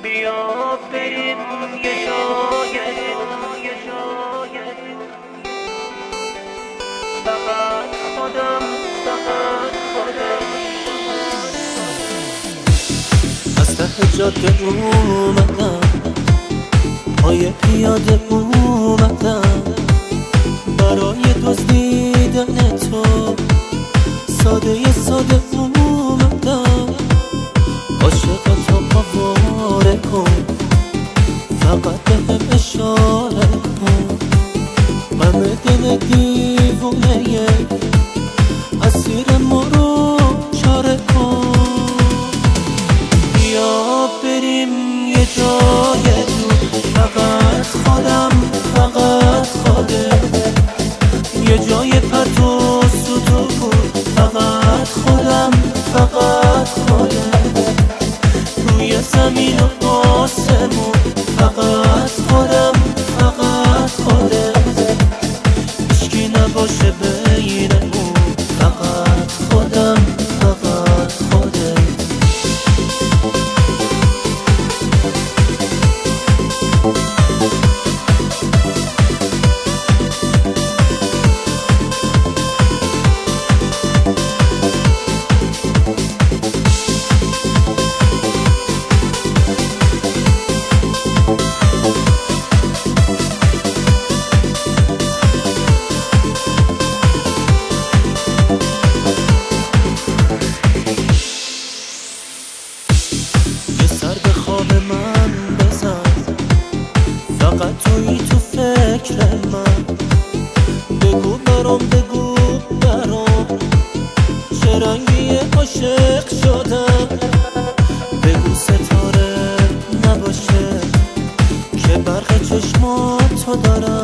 بیا بریم یه جای فقط خودم از ته جاده اومدم، پای پیاده اومدم، برای دزدیدن تو ساده ساده اومدم. عاشقتو پاواره کن، فقط بهم اشاره کن. غم دل دیوونه اسیر ما رو چاره کن. بیا بریم یه جای دور، فقط خودت، یه جای پرت و ستور، فقط خودت، روی زمین و آسمون، فقط خودت، هیچکی نباشه بینمون، فقط خودت. من بزن، فقط تویی تو فکر من. بگو برام چه رنگی عاشق شدم. بگو ستاره نباشه که برق چشماتو دارم.